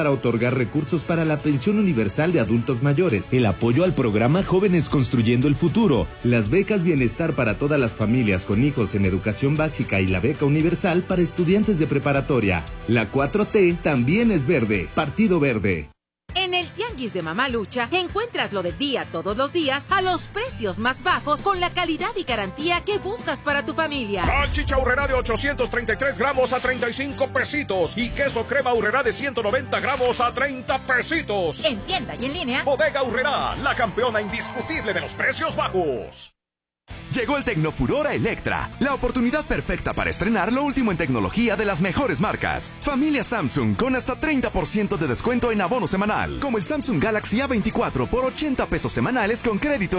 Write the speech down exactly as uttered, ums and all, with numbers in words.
para otorgar recursos para la pensión universal de adultos mayores, el apoyo al programa Jóvenes Construyendo el Futuro, las becas Bienestar para todas las familias con hijos en educación básica y la beca universal para estudiantes de preparatoria. La cuatro T también es verde. Partido Verde. En el Tianguis de Mamalucha encuentras lo del día todos los días a los precios más bajos con la calidad y garantía que buscas para tu familia. Salchicha Aurrerá de ochocientos treinta y tres gramos a treinta y cinco pesitos y queso crema Aurrerá de ciento noventa gramos a treinta pesitos. En tienda y en línea. Bodega Aurrerá, la campeona indiscutible de los precios bajos. Llegó el Tecnofuror a Electra, la oportunidad perfecta para estrenar lo último en tecnología de las mejores marcas. Familia Samsung con hasta treinta por ciento de descuento en abono semanal, como el Samsung Galaxy A veinticuatro por ochenta pesos semanales con crédito